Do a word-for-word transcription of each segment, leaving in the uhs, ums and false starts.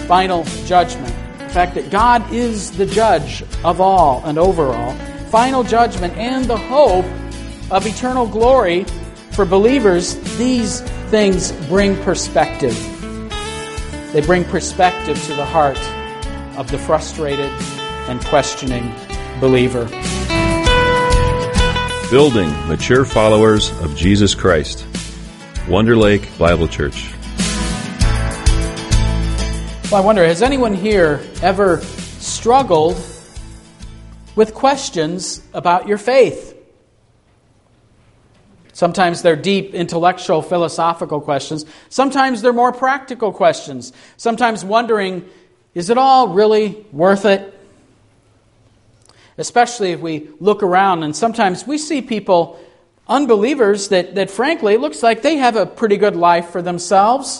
final judgment, the fact that God is the judge of all and over all, final judgment, and the hope of eternal glory for believers, these things bring perspective. They bring perspective to the heart of the frustrated and questioning believer. Building mature followers of Jesus Christ. Wonder Lake Bible Church. Well, I wonder, has anyone here ever struggled with questions about your faith? Sometimes they're deep, intellectual, philosophical questions. Sometimes they're more practical questions. Sometimes wondering, is it all really worth it? Especially if we look around and sometimes we see people, unbelievers, that, that frankly it looks like they have a pretty good life for themselves.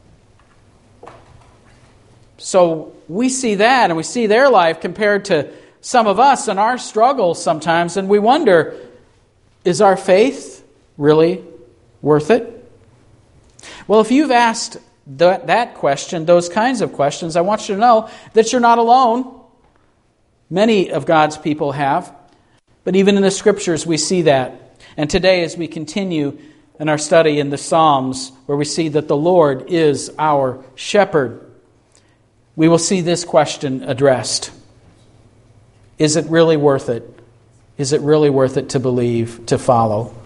So we see that and we see their life compared to some of us and our struggles sometimes, and we wonder, is our faith really worth it? Well, if you've asked that, that question, those kinds of questions, I want you to know that you're not alone. Many of God's people have. But even in the Scriptures we see that. And today as we continue in our study in the Psalms, where we see that the Lord is our shepherd, we will see this question addressed. Is it really worth it? Is it really worth it to believe, to follow?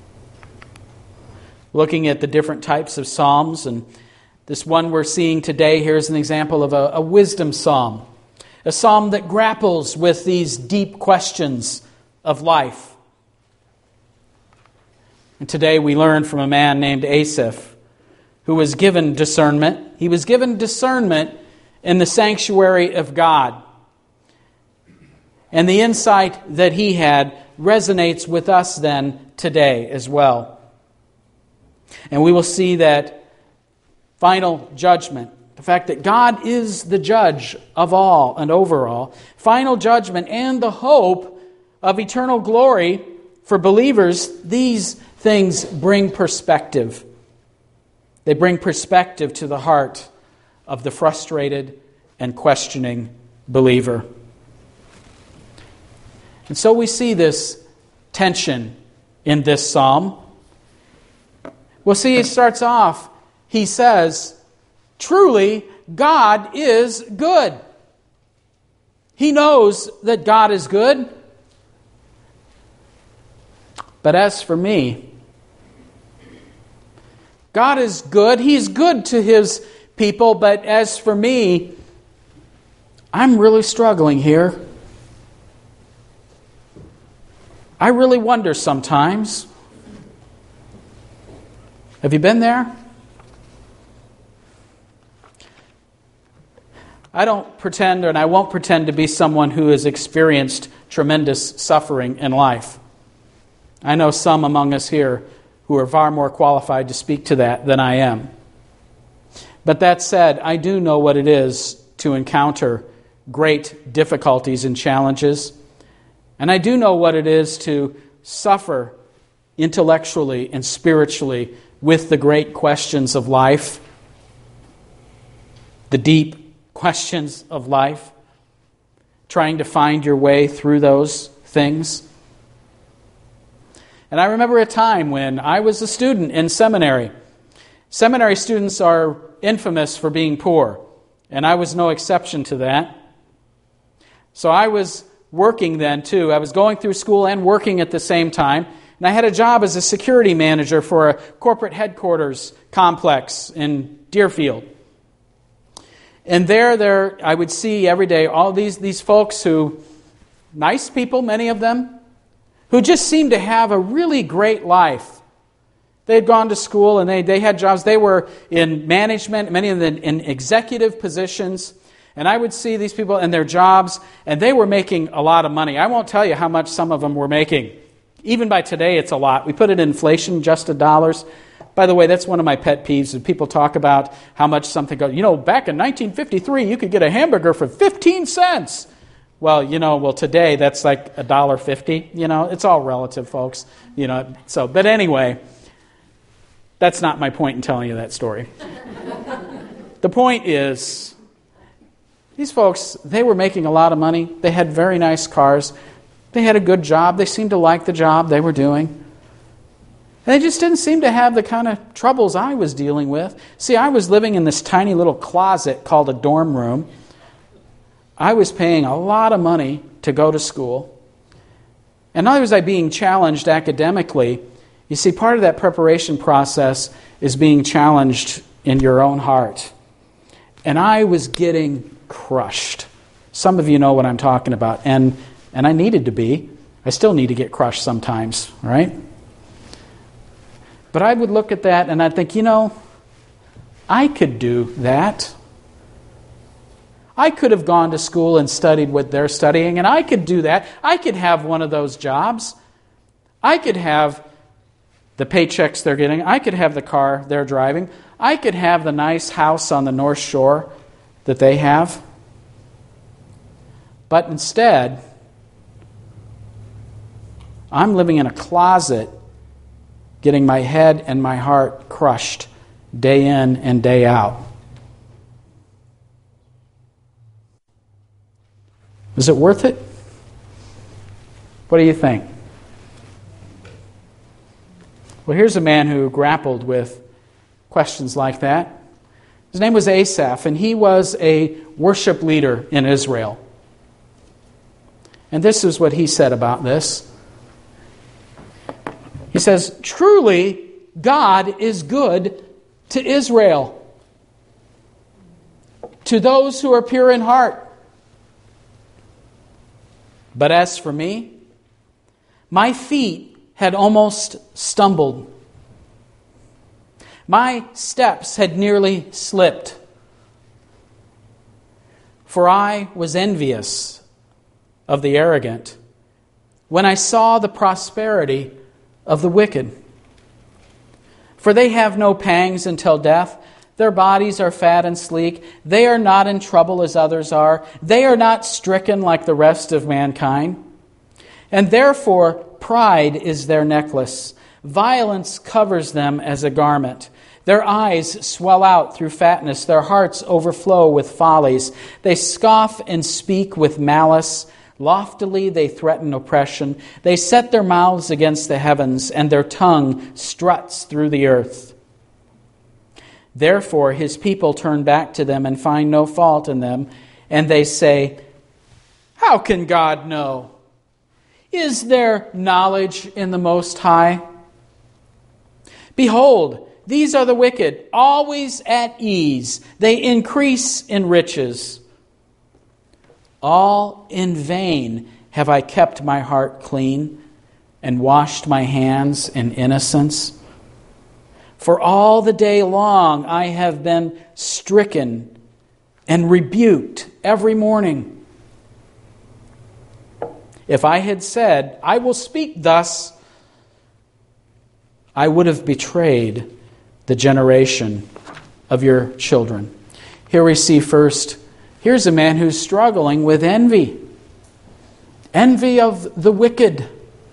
Looking at the different types of psalms, and this one we're seeing today, here's an example of a, a wisdom psalm. A psalm that grapples with these deep questions of life. And today we learn from a man named Asaph, who was given discernment. He was given discernment in the sanctuary of God. And the insight that he had resonates with us then today as well. And we will see that final judgment, the fact that God is the judge of all and over all, final judgment and the hope of eternal glory for believers, these things bring perspective. They bring perspective to the heart of the frustrated and questioning believer. And so we see this tension in this psalm. We'll see it starts off, he says, truly, God is good. He knows that God is good. But as for me, God is good. He's good to His people. But as for me, I'm really struggling here. I really wonder sometimes. Have you been there? I don't pretend, and I won't pretend to be someone who has experienced tremendous suffering in life. I know some among us here who are far more qualified to speak to that than I am. But that said, I do know what it is to encounter great difficulties and challenges. And I do know what it is to suffer intellectually and spiritually with the great questions of life, the deep questions of life, trying to find your way through those things. And I remember a time when I was a student in seminary. Seminary students are infamous for being poor, and I was no exception to that. So I was working then too. I was going through school and working at the same time. And I had a job as a security manager for a corporate headquarters complex in Deerfield. And there, there, I would see every day all these, these folks who, nice people, many of them, who just seemed to have a really great life. They had gone to school and they, they had jobs. They were in management, many of them in executive positions. And I would see these people in their jobs, and they were making a lot of money. I won't tell you how much some of them were making. Even by today, it's a lot. We put it in inflation-adjusted dollars. By the way, that's one of my pet peeves. When people talk about how much something goes. You know, back in nineteen fifty-three, you could get a hamburger for fifteen cents. Well, you know, well, today that's like one dollar fifty. You know, it's all relative, folks. You know, so, but anyway, that's not my point in telling you that story. The point is, These folks, they were making a lot of money. They had very nice cars. They had a good job. They seemed to like the job they were doing. And they just didn't seem to have the kind of troubles I was dealing with. See, I was living in this tiny little closet called a dorm room. I was paying a lot of money to go to school. And not only was I being challenged academically, you see, part of that preparation process is being challenged in your own heart. And I was getting crushed. Some of you know what I'm talking about. And, and I needed to be. I still need to get crushed sometimes, right? But I would look at that and I'd think, you know, I could do that. I could have gone to school and studied what they're studying, and I could do that. I could have one of those jobs. I could have the paychecks they're getting. I could have the car they're driving. I could have the nice house on the North Shore that they have. But instead, I'm living in a closet, getting my head and my heart crushed day in and day out. Is it worth it? What do you think? Well, here's a man who grappled with questions like that. His name was Asaph, and he was a worship leader in Israel. And this is what he said about this. He says, "Truly, God is good to Israel, to those who are pure in heart. But as for me, my feet had almost stumbled. My steps had nearly slipped. For I was envious of the arrogant when I saw the prosperity of the wicked. For they have no pangs until death. Their bodies are fat and sleek. They are not in trouble as others are. They are not stricken like the rest of mankind. And therefore pride is their necklace. Violence covers them as a garment. Their eyes swell out through fatness. Their hearts overflow with follies. They scoff and speak with malice. Loftily they threaten oppression. They set their mouths against the heavens, and their tongue struts through the earth. Therefore his people turn back to them and find no fault in them, and they say, 'How can God know? Is there knowledge in the Most High?' Behold, these are the wicked, always at ease. They increase in riches. All in vain have I kept my heart clean and washed my hands in innocence. For all the day long I have been stricken and rebuked every morning. If I had said, 'I will speak thus,' I would have betrayed the generation of your children." Here we see first, here's a man who's struggling with envy. Envy of the wicked.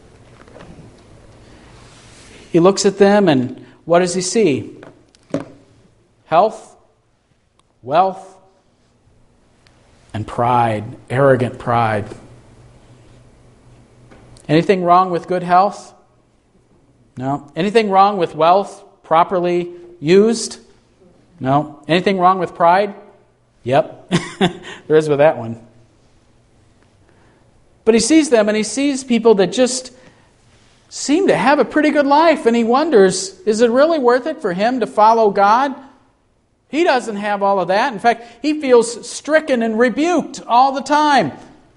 He looks at them and what does he see? Health, wealth, and pride, arrogant pride. Anything wrong with good health? No. Anything wrong with wealth properly used? No. Anything wrong with pride? Yep. There is with that one. But he sees them and he sees people that just seem to have a pretty good life, and he wonders, is it really worth it for him to follow God? He doesn't have all of that. In fact, he feels stricken and rebuked all the time.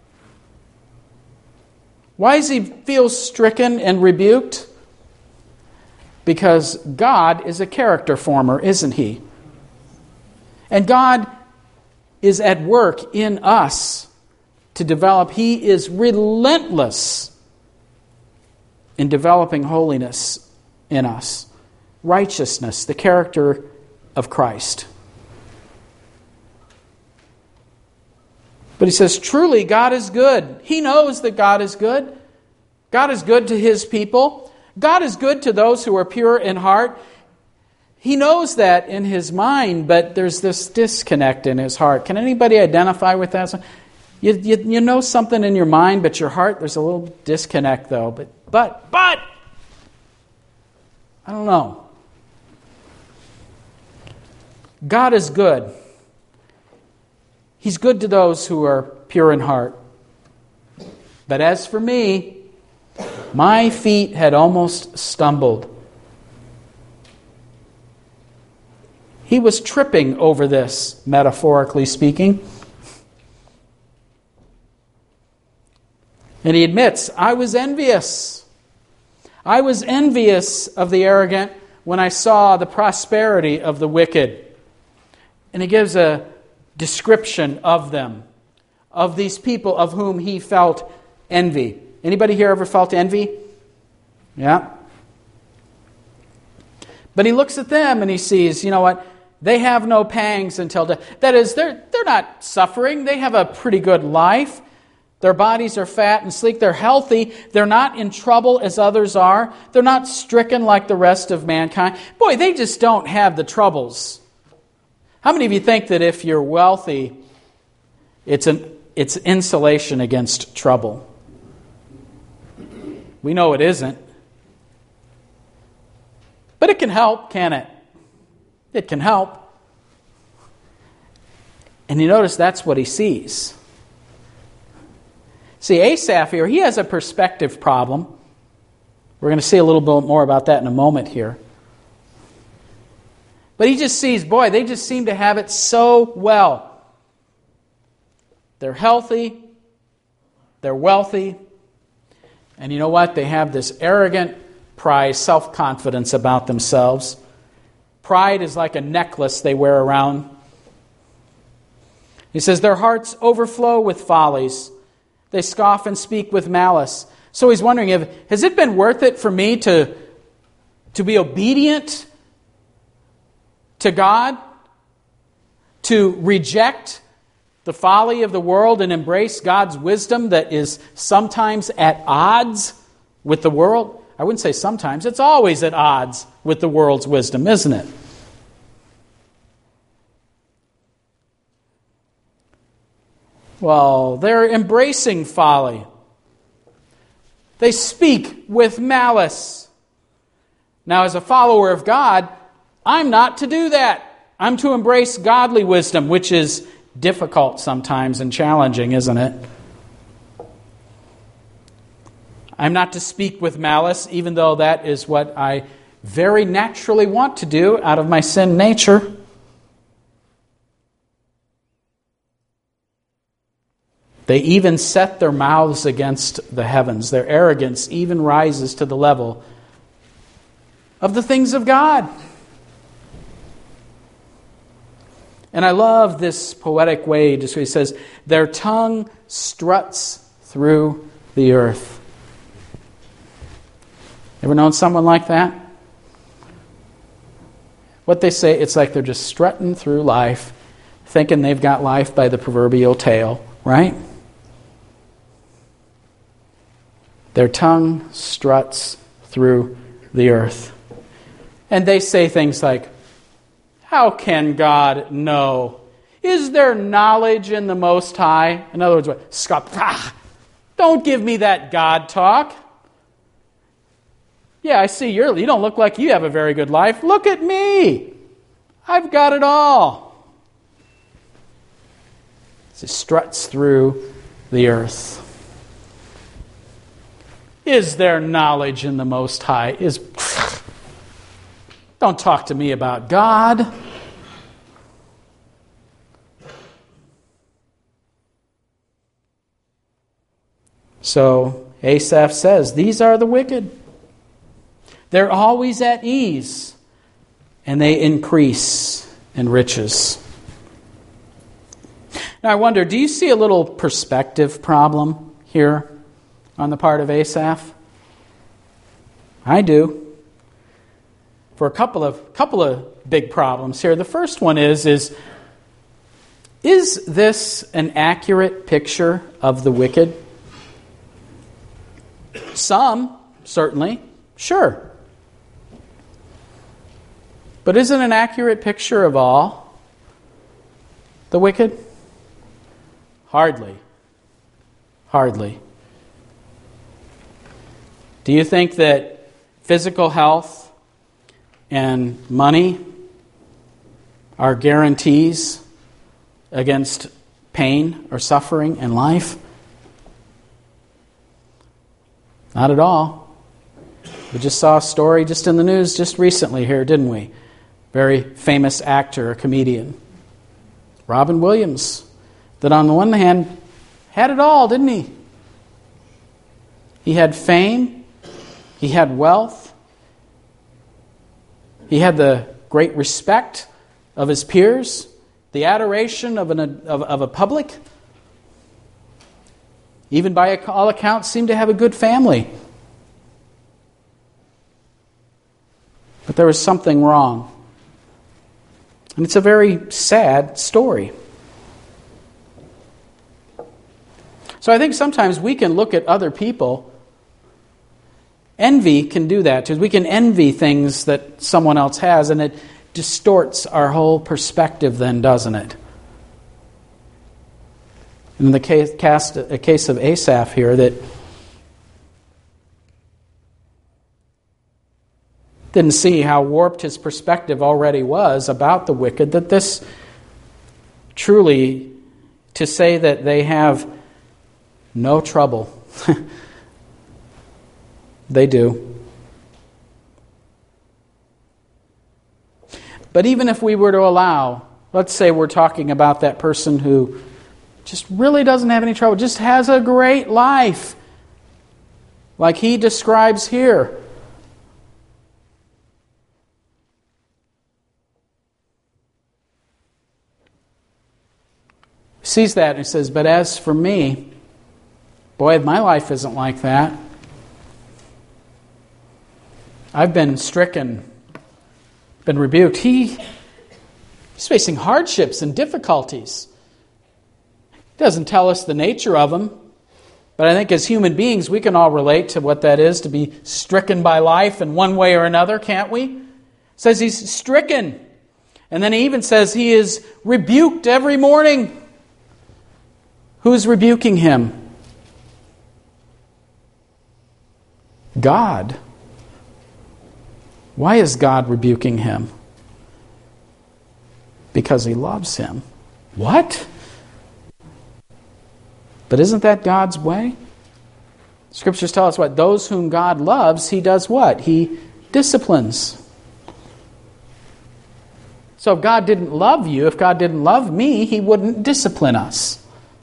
Why does he feel stricken and rebuked? Because God is a character former, isn't he? And God is at work in us to develop. He is relentless in developing holiness in us. Righteousness, the character of Christ. But he says, truly, God is good. He knows that God is good. God is good to his people. God is good to those who are pure in heart. He knows that in his mind, but there's this disconnect in his heart. Can anybody identify with that? You, you, you know something in your mind, but your heart, there's a little disconnect though. But, but, but, I don't know. God is good. He's good to those who are pure in heart. But as for me, my feet had almost stumbled. He was tripping over this, metaphorically speaking. And he admits, I was envious. I was envious of the arrogant when I saw the prosperity of the wicked. And he gives a description of them, of these people of whom he felt envy. Anybody here ever felt envy? Yeah. But he looks at them and he sees, you know what? They have no pangs until death. That is, they're, they're not suffering. They have a pretty good life. Their bodies are fat and sleek. They're healthy. They're not in trouble as others are. They're not stricken like the rest of mankind. Boy, they just don't have the troubles. How many of you think that if you're wealthy, it's an it's insulation against trouble? We know it isn't. But it can help, can it? It can help. And you notice that's what he sees. See, Asaph here, he has a perspective problem. We're going to see a little bit more about that in a moment here. But he just sees, boy, they just seem to have it so well. They're healthy. They're wealthy. And you know what? They have this arrogant pride, self-confidence about themselves. Pride is like a necklace they wear around. He says, their hearts overflow with follies. They scoff and speak with malice. So he's wondering, if has it been worth it for me to, to be obedient to God? To reject the folly of the world and embrace God's wisdom that is sometimes at odds with the world? I wouldn't say sometimes. It's always at odds with the world's wisdom, isn't it? Well, they're embracing folly. They speak with malice. Now, as a follower of God, I'm not to do that. I'm to embrace godly wisdom, which is difficult sometimes and challenging, isn't it? I'm not to speak with malice, even though that is what I very naturally want to do out of my sin nature. They even set their mouths against the heavens. Their arrogance even rises to the level of the things of God. And I love this poetic way, just where he says, their tongue struts through the earth. Ever known someone like that? What they say, it's like they're just strutting through life, thinking they've got life by the proverbial tail, right? Their tongue struts through the earth. And they say things like, how can God know? Is there knowledge in the Most High? In other words, what? Scoff. Ah, don't give me that God talk. Yeah, I see you're, you don't look like you have a very good life. Look at me. I've got it all. It struts through the earth. Is there knowledge in the Most High? Is Don't talk to me about God. So Asaph says, these are the wicked. They're always at ease, and they increase in riches. Now I wonder, do you see a little perspective problem here on the part of Asaph? I do. For a couple of couple of big problems here. The first one is, is, is this an accurate picture of the wicked? Some, certainly, sure. But is it an accurate picture of all the wicked? Hardly. Hardly. Do you think that physical health and money are guarantees against pain or suffering in life? Not at all. We just saw a story just in the news just recently here, didn't we? Very famous actor, a comedian, Robin Williams, that on the one hand had it all, didn't he? He had fame, he had wealth, he had the great respect of his peers, the adoration of, an, of, of a public. Even by all accounts, seemed to have a good family. But there was something wrong. And it's a very sad story. So I think sometimes we can look at other people. Envy can do that too. We can envy things that someone else has, and it distorts our whole perspective then, doesn't it? In the case, cast, a case of Asaph here, that didn't see how warped his perspective already was about the wicked, that this truly, to say that they have no trouble, they do. But even if we were to allow, let's say we're talking about that person who just really doesn't have any trouble, just has a great life, like he describes here. He sees that and he says, but as for me, boy, my life isn't like that. I've been stricken, been rebuked. He, he's facing hardships and difficulties. He doesn't tell us the nature of them, but I think as human beings we can all relate to what that is, to be stricken by life in one way or another, can't we? It says he's stricken. And then he even says he is rebuked every morning. Who's rebuking him? God. Why is God rebuking him? Because he loves him. What? But isn't that God's way? Scriptures tell us what? Those whom God loves, he does what? He disciplines. So if God didn't love you, if God didn't love me, he wouldn't discipline us.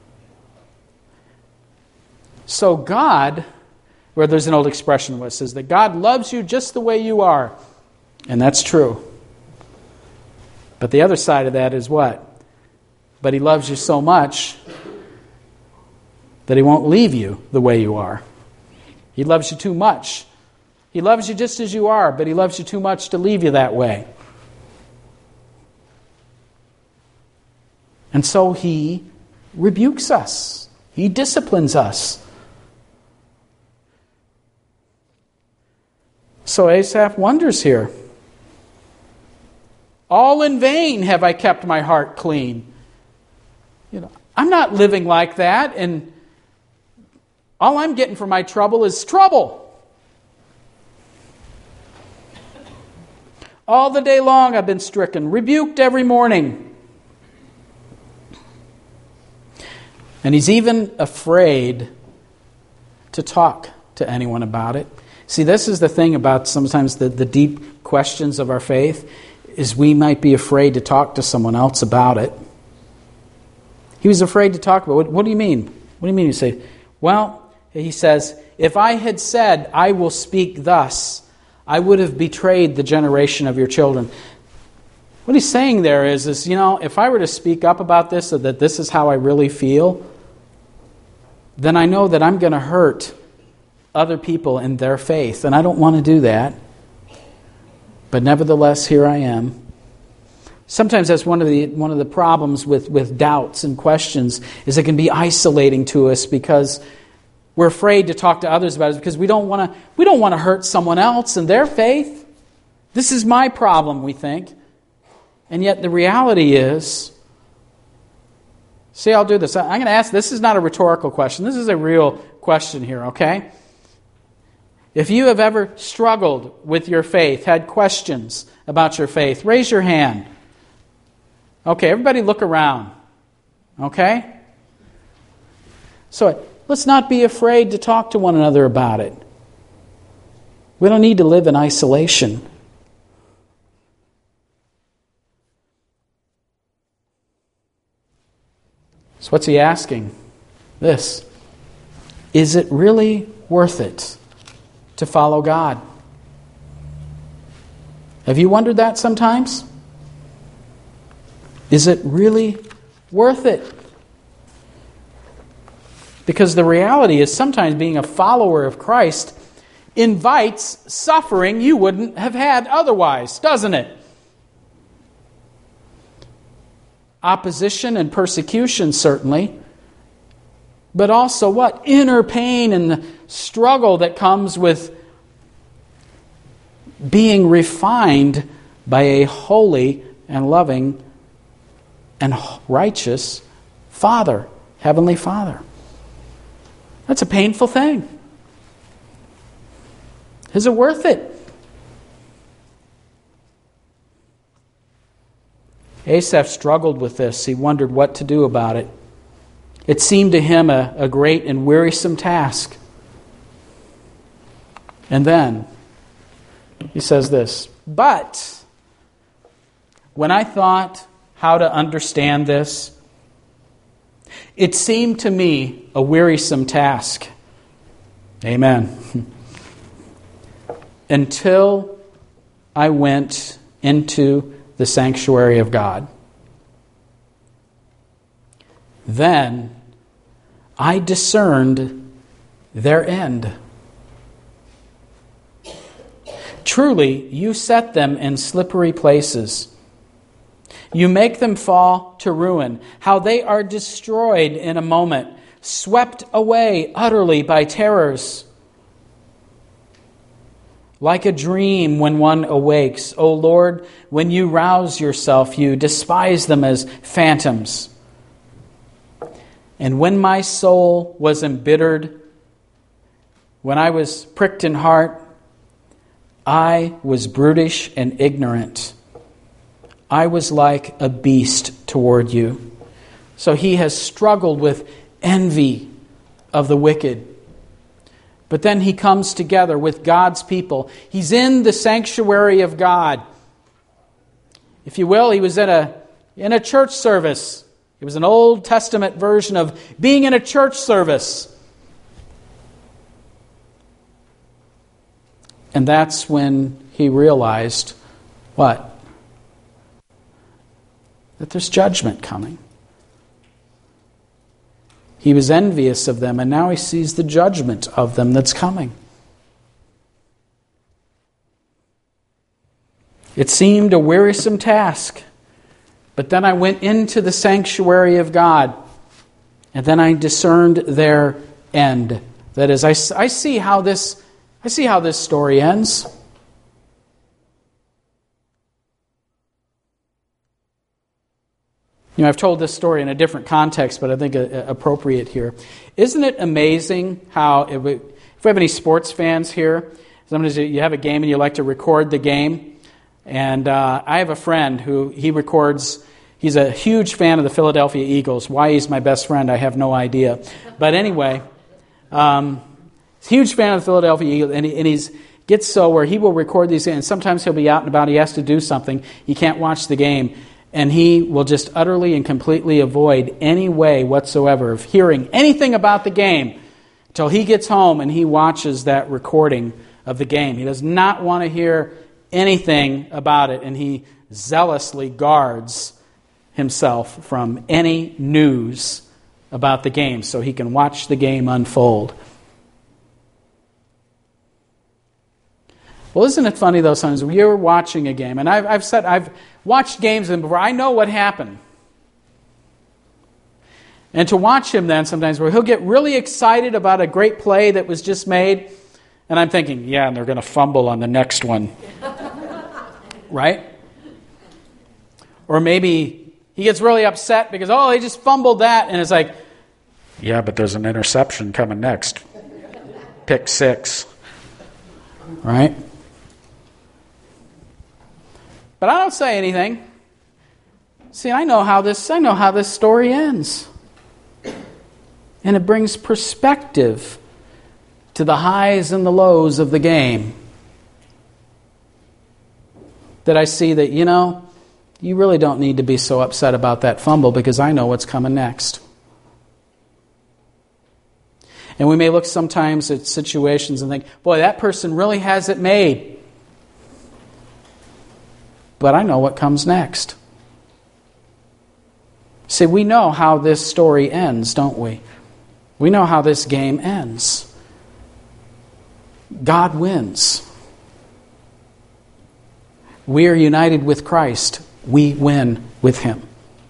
So God, where there's an old expression where it says that God loves you just the way you are. And that's true. But the other side of that is what? But he loves you so much that he won't leave you the way you are. He loves you too much. He loves you just as you are, but he loves you too much to leave you that way. And so he rebukes us. He disciplines us. So Asaph wonders here. All in vain have I kept my heart clean. You know, I'm not living like that, and all I'm getting for my trouble is trouble. All the day long I've been stricken, rebuked every morning. And he's even afraid to talk to anyone about it. See, this is the thing about sometimes the, the deep questions of our faith, is we might be afraid to talk to someone else about it. He was afraid to talk about it. What, what do you mean? What do you mean? You say, well, he says, if I had said, I will speak thus, I would have betrayed the generation of your children. What he's saying there is, is, you know, if I were to speak up about this, so that this is how I really feel, then I know that I'm going to hurt other people in their faith, and I don't want to do that. But nevertheless, here I am. Sometimes that's one of the one of the problems with, with doubts and questions, is it can be isolating to us because we're afraid to talk to others about it because we don't want to we don't want to hurt someone else in their faith. This is my problem, we think. And yet the reality is, see, I'll do this. I'm going to ask, this is not a rhetorical question. This is a real question here, okay? If you have ever struggled with your faith, had questions about your faith, raise your hand. Okay, everybody look around. Okay? So let's not be afraid to talk to one another about it. We don't need to live in isolation. So what's he asking? This. Is it really worth it to follow God? Have you wondered that sometimes? Is it really worth it? Because the reality is sometimes being a follower of Christ invites suffering you wouldn't have had otherwise, doesn't it? Opposition and persecution, certainly. But also what? Inner pain and the struggle that comes with being refined by a holy and loving and righteous Father, Heavenly Father. That's a painful thing. Is it worth it? Asaph struggled with this. He wondered what to do about it. It seemed to him a, a great and wearisome task. And then he says this, but when I thought how to understand this, it seemed to me a wearisome task. Amen. Until I went into the sanctuary of God. Then I discerned their end. Truly, you set them in slippery places. You make them fall to ruin. How they are destroyed in a moment, swept away utterly by terrors. Like a dream when one awakes. O Lord, when you rouse yourself, you despise them as phantoms. And when my soul was embittered, when I was pricked in heart, I was brutish and ignorant. I was like a beast toward you. So he has struggled with envy of the wicked. But then he comes together with God's people. He's in the sanctuary of God. If you will, he was in a, in a church service. It was an Old Testament version of being in a church service. And that's when he realized, what? That there's judgment coming. He was envious of them, and now he sees the judgment of them that's coming. It seemed a wearisome task, but then I went into the sanctuary of God, and then I discerned their end. That is, I, I see how this, I see how this story ends. You know, I've told this story in a different context, but I think uh, appropriate here. Isn't it amazing how, if we, if we have any sports fans here, sometimes you have a game and you like to record the game. And uh, I have a friend who he records, he's a huge fan of the Philadelphia Eagles. Why he's my best friend, I have no idea. But anyway, um, huge fan of the Philadelphia Eagles, and, he, and he's gets so where he will record these, and sometimes he'll be out and about, he has to do something, he can't watch the game. And he will just utterly and completely avoid any way whatsoever of hearing anything about the game until he gets home and he watches that recording of the game. He does not want to hear anything about it, and he zealously guards himself from any news about the game so he can watch the game unfold. Well, isn't it funny, though, sometimes when you're watching a game, and I've, I've said I've watched games before, I know what happened. And to watch him then sometimes where he'll get really excited about a great play that was just made, and I'm thinking, yeah, and they're going to fumble on the next one. Right? Or maybe he gets really upset because, oh, they just fumbled that. And it's like, yeah, but there's an interception coming next. Pick six. Right? But I don't say anything. See, I know how this, I know how this story ends. And it brings perspective to the highs and the lows of the game. That I see that, you know, you really don't need to be so upset about that fumble because I know what's coming next. And we may look sometimes at situations and think, boy, that person really has it made. But I know what comes next. See, we know how this story ends, don't we? We know how this game ends. God wins. We are united with Christ. We win with Him.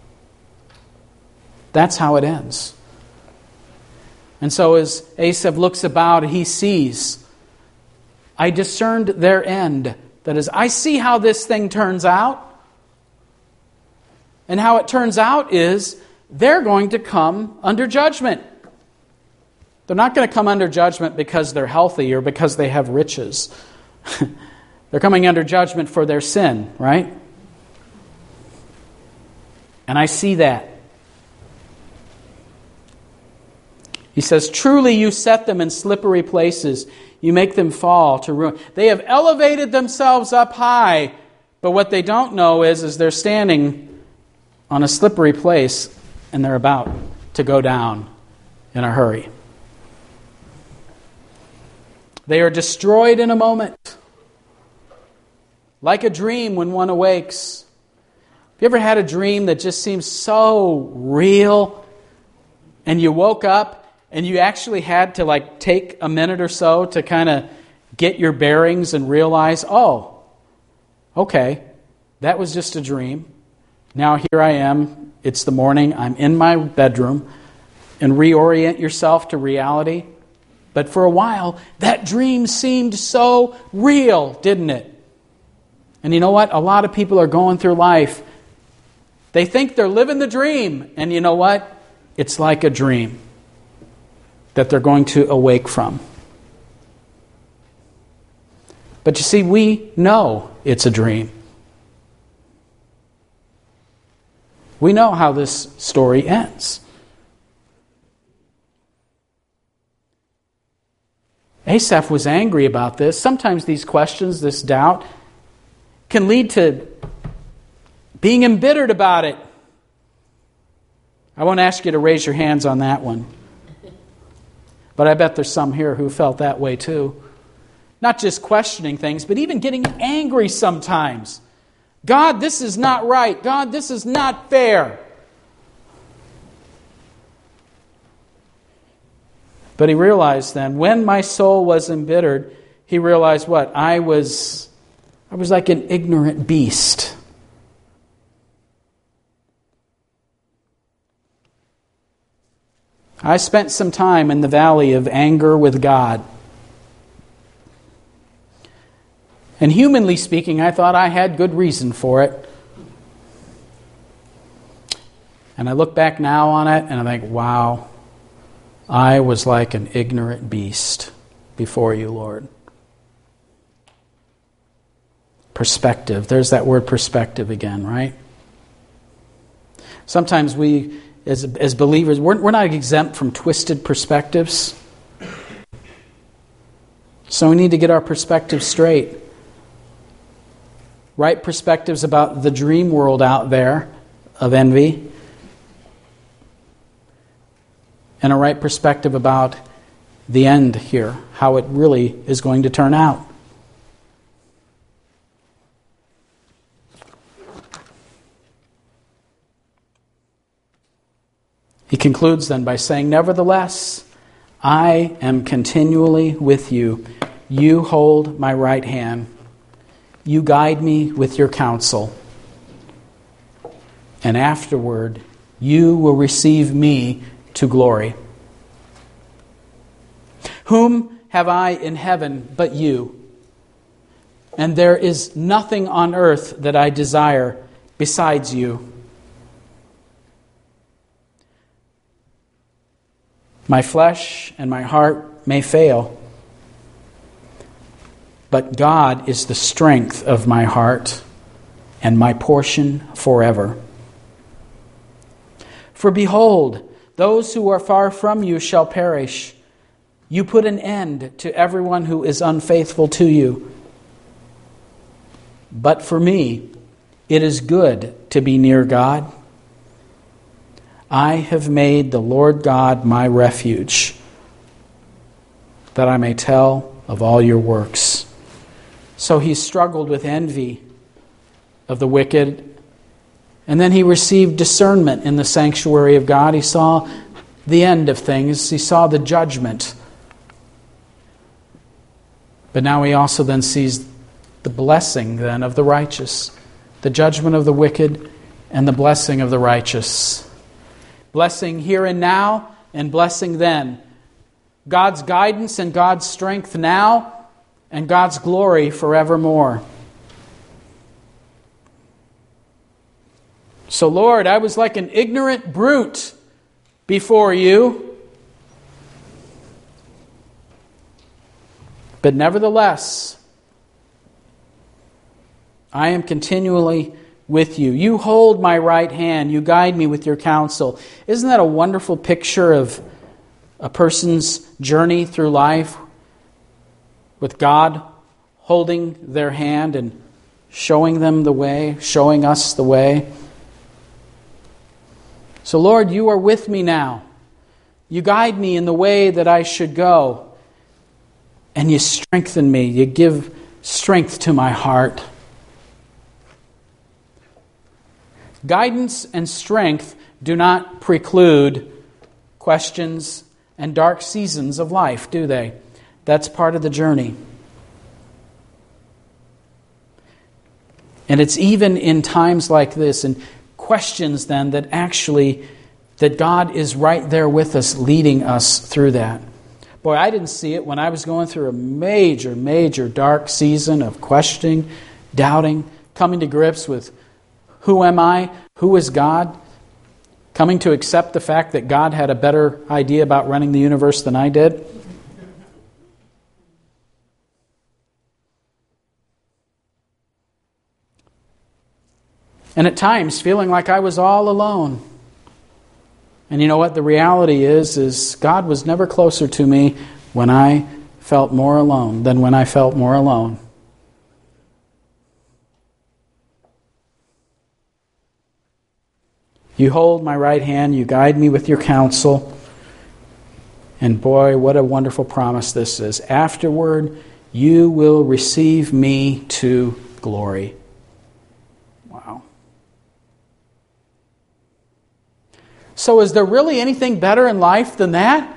That's how it ends. And so as Asaph looks about, he sees, I discerned their end. That is, I see how this thing turns out. And how it turns out is they're going to come under judgment. They're not going to come under judgment because they're healthy or because they have riches. They're coming under judgment for their sin, right? And I see that. He says, truly you set them in slippery places. You make them fall to ruin. They have elevated themselves up high, but what they don't know is, is they're standing on a slippery place and they're about to go down in a hurry. They are destroyed in a moment. Like a dream when one awakes. Have you ever had a dream that just seems so real and you woke up and you actually had to like take a minute or so to kind of get your bearings and realize, oh, okay, that was just a dream. Now here I am. It's the morning. I'm in my bedroom. And reorient yourself to reality. But for a while, that dream seemed so real, didn't it? And you know what? A lot of people are going through life. They think they're living the dream. And you know what? It's like a dream that they're going to awake from. But you see, we know it's a dream. We know how this story ends. Asaph was angry about this. Sometimes these questions, this doubt, can lead to being embittered about it. I won't ask you to raise your hands on that one. But I bet there's some here who felt that way too. Not just questioning things, but even getting angry sometimes. God, this is not right. God, this is not fair. But he realized then, when my soul was embittered, he realized what? I was, I was like an ignorant beast. I spent some time in the valley of anger with God. And humanly speaking, I thought I had good reason for it. And I look back now on it and I think, wow, I was like an ignorant beast before you, Lord. Perspective. There's that word perspective again, right? Sometimes we, as, as believers, we're, we're not exempt from twisted perspectives. So we need to get our perspective straight. Right perspectives about the dream world out there of envy. And a right perspective about the end here, how it really is going to turn out. He concludes then by saying, nevertheless, I am continually with you. You hold my right hand. You guide me with your counsel. And afterward, you will receive me to glory. Whom have I in heaven but you? And there is nothing on earth that I desire besides you. My flesh and my heart may fail, but God is the strength of my heart and my portion forever. For behold, those who are far from you shall perish. You put an end to everyone who is unfaithful to you. But for me, it is good to be near God. I have made the Lord God my refuge, that I may tell of all your works. So he struggled with envy of the wicked, and then he received discernment in the sanctuary of God. He saw the end of things. He saw the judgment. But now he also then sees the blessing then of the righteous, the judgment of the wicked, and the blessing of the righteous. Blessing here and now, and blessing then. God's guidance and God's strength now, and God's glory forevermore. So, Lord, I was like an ignorant brute before you. But nevertheless, I am continually with you. You hold my right hand. You guide me with your counsel. Isn't that a wonderful picture of a person's journey through life, with God holding their hand and showing them the way, showing us the way? So, Lord, you are with me now. You guide me in the way that I should go. And you strengthen me. You give strength to my heart. Guidance and strength do not preclude questions and dark seasons of life, do they? That's part of the journey. And it's even in times like this, and questions then, that actually, that God is right there with us, leading us through that. Boy, I didn't see it when I was going through a major, major dark season of questioning, doubting, coming to grips with who am I, who is God, coming to accept the fact that God had a better idea about running the universe than I did. And at times feeling like I was all alone. And you know what the reality is, is God was never closer to me when I felt more alone than when I felt more alone. You hold my right hand, you guide me with your counsel. And boy, what a wonderful promise this is. Afterward, you will receive me to glory. Wow. So is there really anything better in life than that?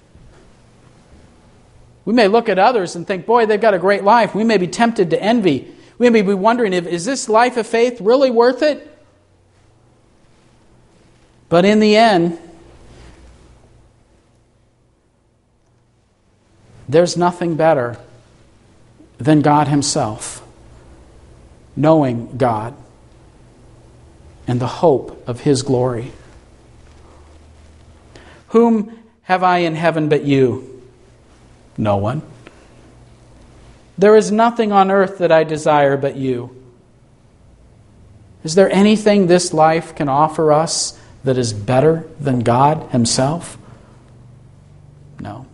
We may look at others and think, boy, they've got a great life. We may be tempted to envy. We may be wondering, if is this life of faith really worth it? But in the end, there's nothing better than God Himself, knowing God and the hope of His glory. Whom have I in heaven but you? No one. There is nothing on earth that I desire but you. Is there anything this life can offer us that is better than God Himself? No.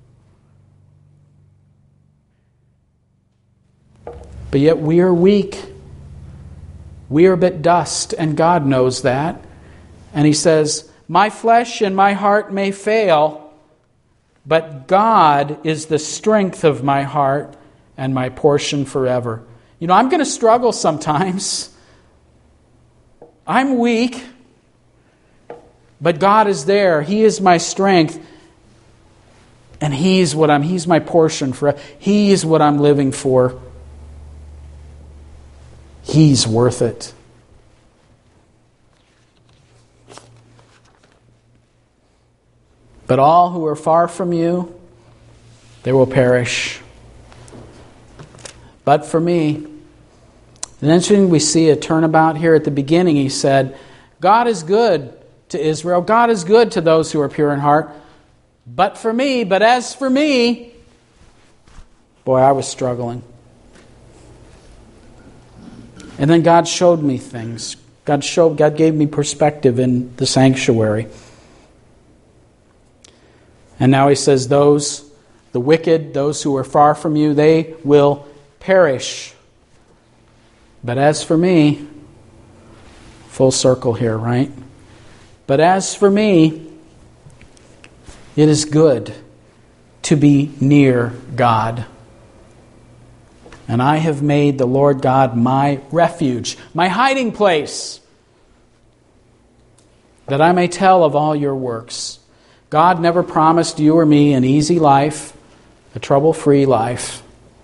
But yet we are weak. We are but dust, and God knows that. And He says, my flesh and my heart may fail, but God is the strength of my heart and my portion forever. You know, I'm going to struggle sometimes. I'm weak. But God is there. He is my strength. And He's what I'm, He's my portion forever. He is what I'm living for. He's worth it. But all who are far from you, they will perish. But for me, And then we see a turnabout here at the beginning. He said, God is good to Israel. God is good to those who are pure in heart. But for me, but as for me, boy, I was struggling. And then God showed me things. God showed, God gave me perspective in the sanctuary. And now he says, those, the wicked, those who are far from you, they will perish. But as for me, full circle here, right? But as for me, it is good to be near God. And I have made the Lord God my refuge, my hiding place, that I may tell of all your works. God never promised you or me an easy life, a trouble-free life.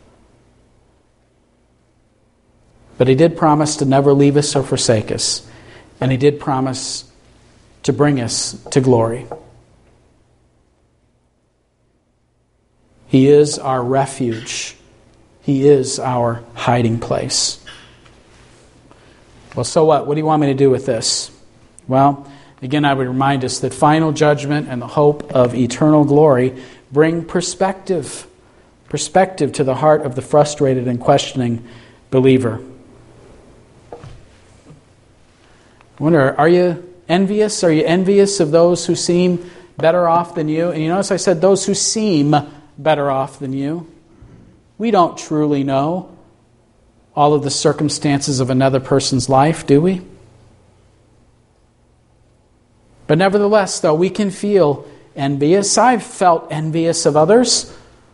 But He did promise to never leave us or forsake us. And He did promise to bring us to glory. He is our refuge. He is our hiding place. Well, so what? What do you want me to do with this? Well, again, I would remind us that final judgment and the hope of eternal glory bring perspective. Perspective to the heart of the frustrated and questioning believer. I wonder, are you envious? Are you envious of those who seem better off than you? And you notice I said those who seem better off than you. We don't truly know all of the circumstances of another person's life, do we? But nevertheless, though, we can feel envious. I've felt envious of others.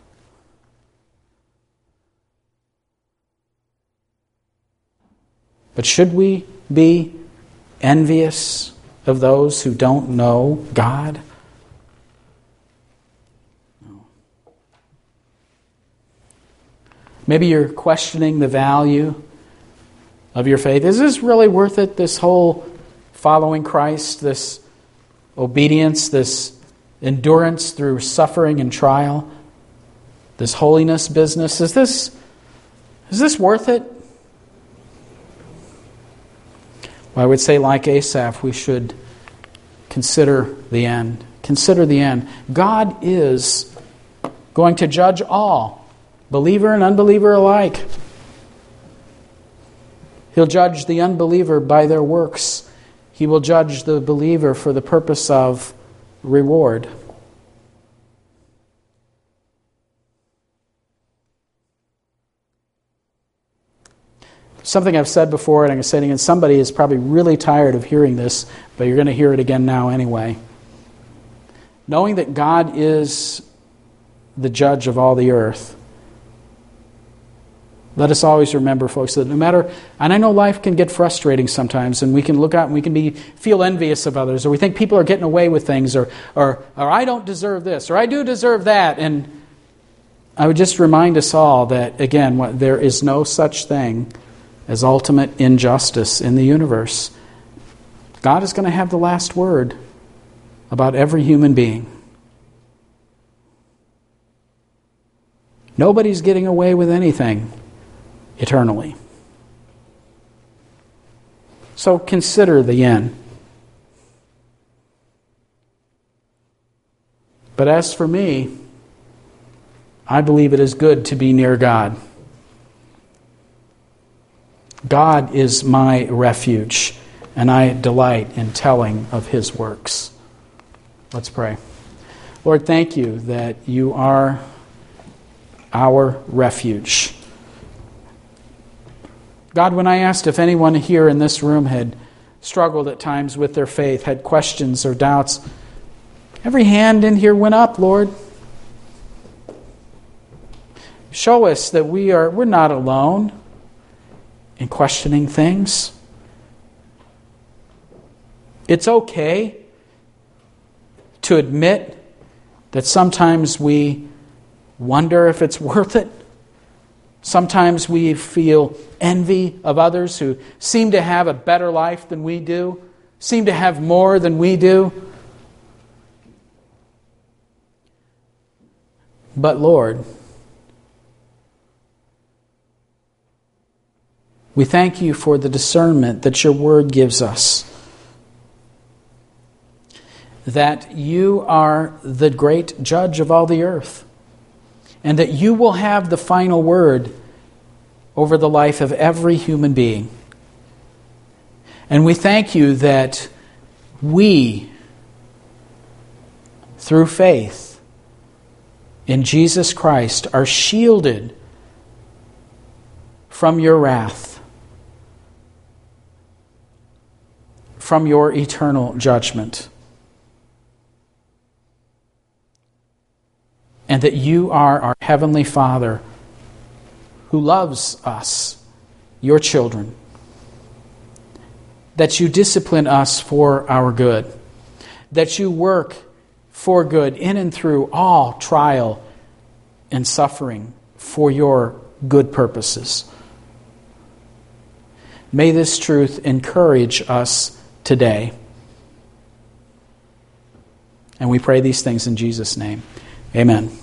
But should we be envious of those who don't know God? No. Maybe you're questioning the value of your faith. Is this really worth it, this whole following Christ, this obedience, this endurance through suffering and trial, this holiness business? Is this, is this worth it? Well, I would say, like Asaph, we should consider the end. Consider the end. God is going to judge all, believer and unbeliever alike. He'll judge the unbeliever by their works. He will judge the believer for the purpose of reward. Something I've said before, and I'm going to say it again, somebody is probably really tired of hearing this, but you're going to hear it again now anyway. Knowing that God is the judge of all the earth, let us always remember, folks, that no matter, and I know life can get frustrating sometimes, and we can look out and we can be feel envious of others, or we think people are getting away with things, or, or, or I don't deserve this, or I do deserve that. And I would just remind us all that, again, what, there is no such thing as ultimate injustice in the universe. God is going to have the last word about every human being. Nobody's getting away with anything eternally. So consider the end. But as for me, I believe it is good to be near God. God is my refuge, and I delight in telling of His works. Let's pray. Lord, thank you that you are our refuge. God, when I asked if anyone here in this room had struggled at times with their faith, had questions or doubts, every hand in here went up, Lord. Show us that we are we're not alone in questioning things. It's okay to admit that sometimes we wonder if it's worth it. Sometimes we feel envy of others who seem to have a better life than we do, seem to have more than we do. But Lord, We thank you for the discernment that your word gives us, that you are the great judge of all the earth, and that you will have the final word over the life of every human being. And we thank you that we, through faith in Jesus Christ, are shielded from your wrath, from your eternal judgment. And that you are our Heavenly Father who loves us, your children. That you discipline us for our good. That you work for good in and through all trial and suffering for your good purposes. May this truth encourage us today. And we pray these things in Jesus' name. Amen.